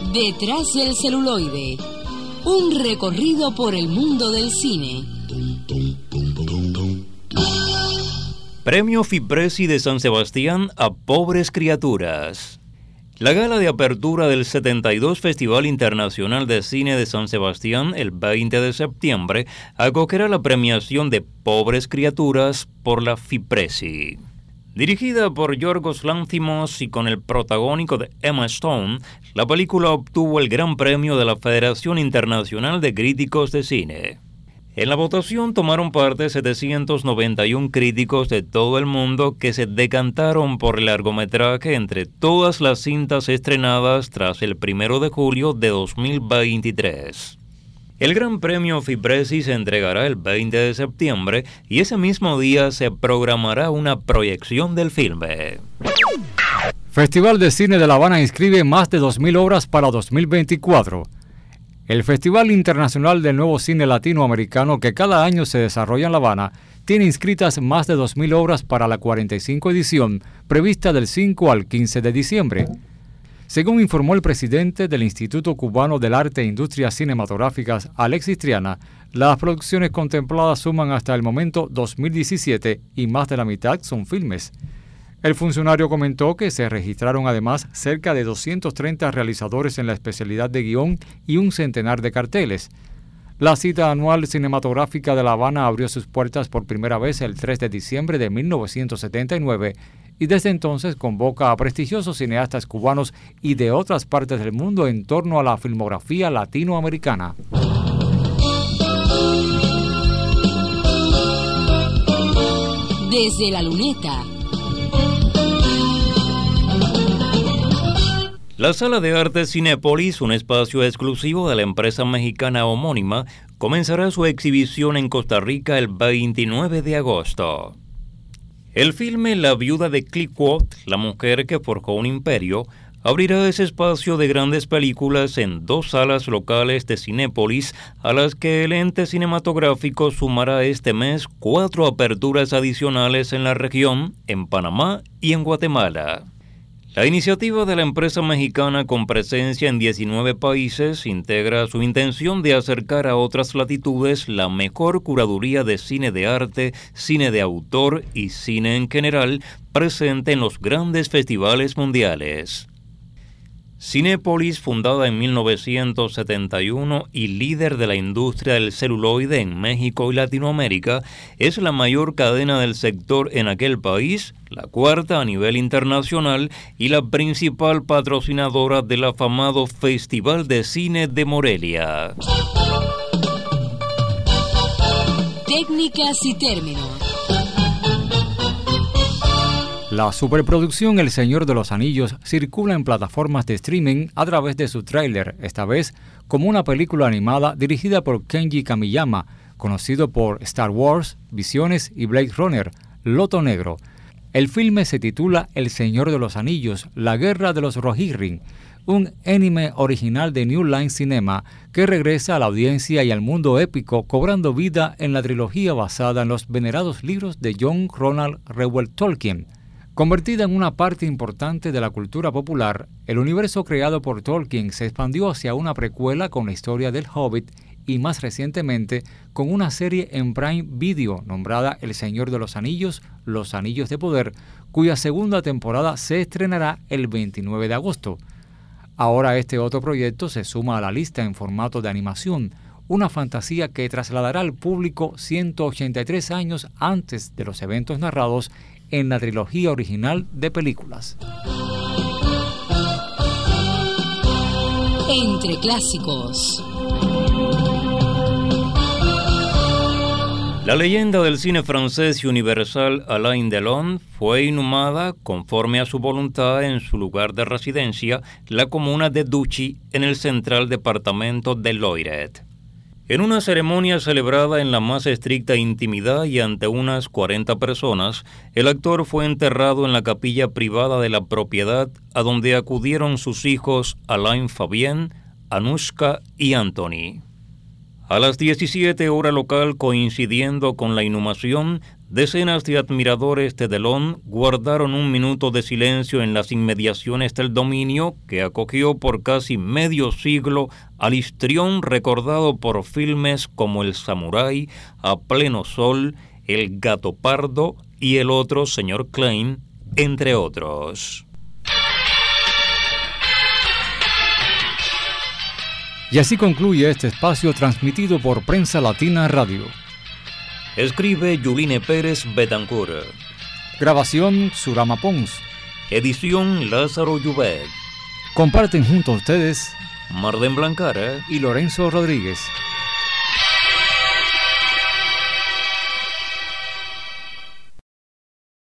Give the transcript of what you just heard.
Detrás del celuloide, un recorrido por el mundo del cine. Premio Fipresi de San Sebastián a Pobres Criaturas. La gala de apertura del 72 Festival Internacional de Cine de San Sebastián el 20 de septiembre acogerá la premiación de Pobres Criaturas por la Fipresi. Dirigida por Yorgos Lanthimos y con el protagónico de Emma Stone, la película obtuvo el Gran Premio de la Federación Internacional de Críticos de Cine. En la votación tomaron parte 791 críticos de todo el mundo que se decantaron por el largometraje entre todas las cintas estrenadas tras el 1 de julio de 2023. El Gran Premio Fipresi se entregará el 20 de septiembre y ese mismo día se programará una proyección del filme. Festival de Cine de La Habana inscribe más de 2.000 obras para 2024. El Festival Internacional del Nuevo Cine Latinoamericano, que cada año se desarrolla en La Habana, tiene inscritas más de 2.000 obras para la 45 edición, prevista del 5 al 15 de diciembre. Según informó el presidente del Instituto Cubano del Arte e Industrias Cinematográficas, Alexis Triana, las producciones contempladas suman hasta el momento 2017 y más de la mitad son filmes. El funcionario comentó que se registraron además cerca de 230 realizadores en la especialidad de guión y un centenar de carteles. La cita anual cinematográfica de La Habana abrió sus puertas por primera vez el 3 de diciembre de 1979 y desde entonces convoca a prestigiosos cineastas cubanos y de otras partes del mundo en torno a la filmografía latinoamericana. Desde la luneta. La Sala de Arte Cinépolis, un espacio exclusivo de la empresa mexicana homónima, comenzará su exhibición en Costa Rica el 29 de agosto. El filme La viuda de Clicquot, la mujer que forjó un imperio, abrirá ese espacio de grandes películas en 2 salas locales de Cinépolis, a las que el ente cinematográfico sumará este mes 4 aperturas adicionales en la región, en Panamá y en Guatemala. La iniciativa de la empresa mexicana con presencia en 19 países integra su intención de acercar a otras latitudes la mejor curaduría de cine de arte, cine de autor y cine en general presente en los grandes festivales mundiales. Cinépolis, fundada en 1971 y líder de la industria del celuloide en México y Latinoamérica, es la mayor cadena del sector en aquel país, la 4ª a nivel internacional y la principal patrocinadora del afamado Festival de Cine de Morelia. Técnicas y términos. La superproducción El Señor de los Anillos circula en plataformas de streaming a través de su tráiler, esta vez como una película animada dirigida por Kenji Kamiyama, conocido por Star Wars, Visiones y Blade Runner, Loto Negro. El filme se titula El Señor de los Anillos, La Guerra de los Rohirrim, un anime original de New Line Cinema que regresa a la audiencia y al mundo épico cobrando vida en la trilogía basada en los venerados libros de John Ronald Reuel Tolkien. Convertida en una parte importante de la cultura popular, el universo creado por Tolkien se expandió hacia una precuela con la historia del Hobbit y más recientemente con una serie en Prime Video nombrada El Señor de los Anillos, Los Anillos de Poder, cuya segunda temporada se estrenará el 29 de agosto. Ahora este otro proyecto se suma a la lista en formato de animación, una fantasía que trasladará al público 183 años antes de los eventos narrados en la trilogía original de películas. Entre clásicos. La leyenda del cine francés y universal Alain Delon fue inhumada conforme a su voluntad en su lugar de residencia, la comuna de Douchy, en el central departamento de Loiret. En una ceremonia celebrada en la más estricta intimidad y ante unas 40 personas, el actor fue enterrado en la capilla privada de la propiedad a donde acudieron sus hijos Alain Fabien, Anushka y Anthony. A las 17 horas local, coincidiendo con la inhumación, Decenas de admiradores de Delon guardaron un minuto de silencio en las inmediaciones del dominio que acogió por casi medio siglo al histrión recordado por filmes como El Samurái, A Pleno Sol, El Gato Pardo y el otro Señor Klein, entre otros. Y así concluye este espacio transmitido por Prensa Latina Radio. Escribe Yuline Pérez Betancourt. Grabación Surama Pons. Edición Lázaro Llubet. Comparten junto a ustedes Marden Blancara y Lorenzo Rodríguez.